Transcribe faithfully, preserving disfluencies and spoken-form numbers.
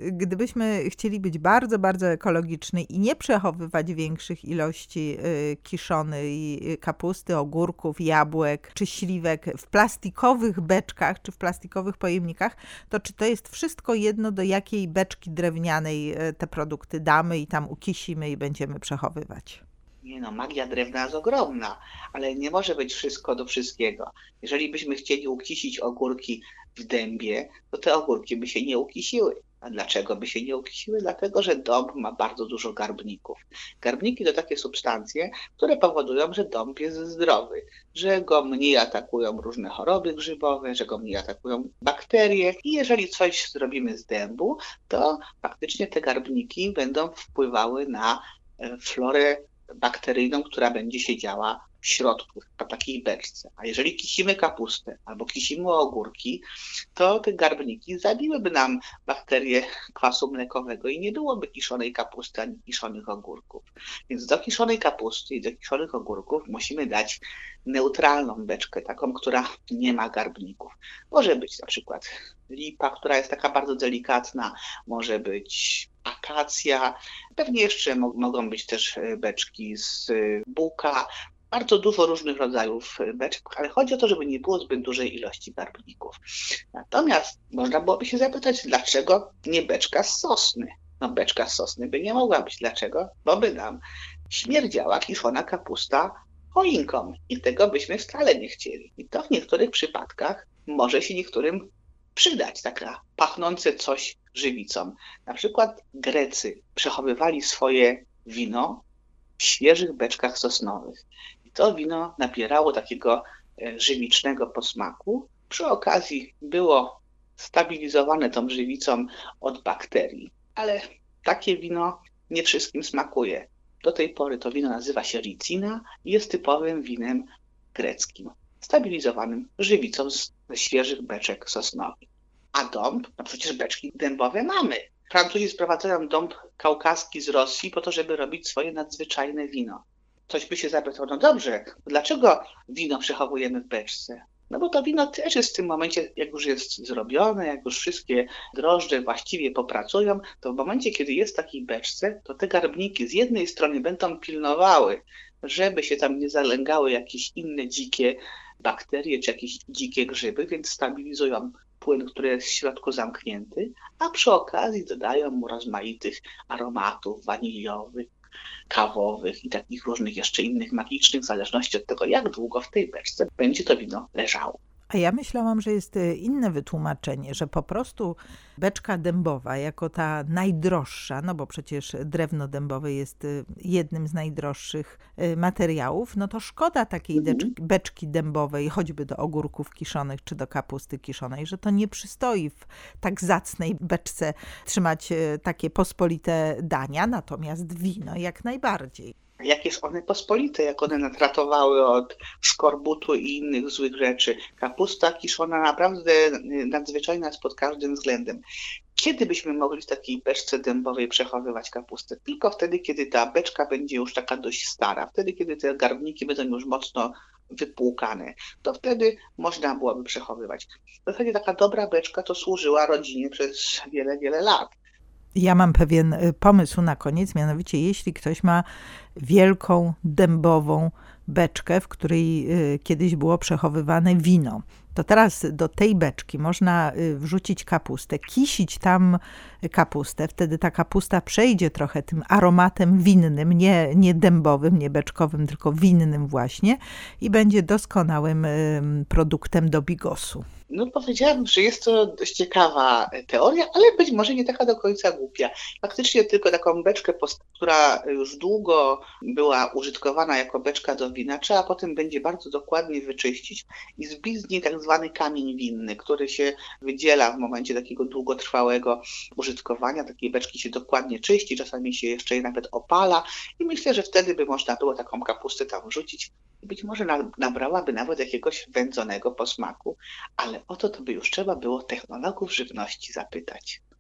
gdybyśmy chcieli być bardzo, bardzo ekologiczni i nie przechowywać większych ilości kiszonej kapusty, ogórków, jabłek czy śliwek w plastikowych beczkach czy w plastikowych pojemnikach, to czy to jest wszystko jedno, do jakiej beczki drewnianej te produkty damy i tam ukisimy i będziemy przechowywać? Nie no, magia drewna jest ogromna, ale nie może być wszystko do wszystkiego. Jeżeli byśmy chcieli ukisić ogórki w dębie, to te ogórki by się nie ukisiły. A dlaczego by się nie ukisiły? Dlatego, że dąb ma bardzo dużo garbników. Garbniki to takie substancje, które powodują, że dąb jest zdrowy, że go mniej atakują różne choroby grzybowe, że go mniej atakują bakterie. I jeżeli coś zrobimy z dębu, to faktycznie te garbniki będą wpływały na florę bakteryjną, która będzie siedziała w środku, w takiej beczce. A jeżeli kisimy kapustę albo kisimy ogórki, to te garbniki zabiłyby nam bakterie kwasu mlekowego i nie byłoby kiszonej kapusty ani kiszonych ogórków. Więc do kiszonej kapusty i do kiszonych ogórków musimy dać neutralną beczkę, taką, która nie ma garbników. Może być na przykład lipa, która jest taka bardzo delikatna, może być akacja, pewnie jeszcze mo- mogą być też beczki z buka, bardzo dużo różnych rodzajów beczek, ale chodzi o to, żeby nie było zbyt dużej ilości garbników. Natomiast można byłoby się zapytać, dlaczego nie beczka z sosny? No beczka z sosny by nie mogła być. Dlaczego? Bo by nam śmierdziała kiszona kapusta choinką i tego byśmy wcale nie chcieli. I to w niektórych przypadkach może się niektórym przydać, taka pachnące coś żywicą. Na przykład Grecy przechowywali swoje wino w świeżych beczkach sosnowych. I to wino nabierało takiego żywicznego posmaku. Przy okazji było stabilizowane tą żywicą od bakterii. Ale takie wino nie wszystkim smakuje. Do tej pory to wino nazywa się Ricina i jest typowym winem greckim, stabilizowanym żywicą ze świeżych beczek sosnowych. A dąb? No przecież beczki dębowe mamy. Francuzi sprowadzają dąb kaukaski z Rosji po to, żeby robić swoje nadzwyczajne wino. Ktoś by się zapytał, no dobrze, dlaczego wino przechowujemy w beczce? No bo to wino też jest w tym momencie, jak już jest zrobione, jak już wszystkie drożdże właściwie popracują, to w momencie, kiedy jest w takiej beczce, to te garbniki z jednej strony będą pilnowały, żeby się tam nie zalęgały jakieś inne dzikie bakterie czy jakieś dzikie grzyby, więc stabilizują płyn, który jest w środku zamknięty, a przy okazji dodają mu rozmaitych aromatów waniliowych, kawowych i takich różnych jeszcze innych magicznych, w zależności od tego, jak długo w tej beczce będzie to wino leżało. A ja myślałam, że jest inne wytłumaczenie, że po prostu beczka dębowa jako ta najdroższa, no bo przecież drewno dębowe jest jednym z najdroższych materiałów, no to szkoda takiej Mhm. beczki dębowej, choćby do ogórków kiszonych czy do kapusty kiszonej, że to nie przystoi w tak zacnej beczce trzymać takie pospolite dania, natomiast wino jak najbardziej. Jakież one pospolite, jak one natratowały od skorbutu i innych złych rzeczy. Kapusta kiszona naprawdę nadzwyczajna jest pod każdym względem. Kiedy byśmy mogli w takiej beczce dębowej przechowywać kapustę? Tylko wtedy, kiedy ta beczka będzie już taka dość stara, wtedy, kiedy te garbniki będą już mocno wypłukane, to wtedy można byłoby przechowywać. W zasadzie taka dobra beczka to służyła rodzinie przez wiele, wiele lat. Ja mam pewien pomysł na koniec, mianowicie jeśli ktoś ma wielką dębową beczkę, w której kiedyś było przechowywane wino, to teraz do tej beczki można wrzucić kapustę, kisić tam kapustę, wtedy ta kapusta przejdzie trochę tym aromatem winnym, nie, nie dębowym, nie beczkowym, tylko winnym właśnie i będzie doskonałym produktem do bigosu. No powiedziałabym, że jest to dość ciekawa teoria, ale być może nie taka do końca głupia. Faktycznie tylko taką beczkę, która już długo była użytkowana jako beczka do wina, trzeba potem będzie bardzo dokładnie wyczyścić i zbić z niej tak zwany kamień winny, który się wydziela w momencie takiego długotrwałego użytkowania. Takiej beczki się dokładnie czyści, czasami się jeszcze je nawet opala i myślę, że wtedy by można było taką kapustę tam wrzucić i być może nabrałaby nawet jakiegoś wędzonego posmaku, ale o to to by już trzeba było technologów żywności zapytać.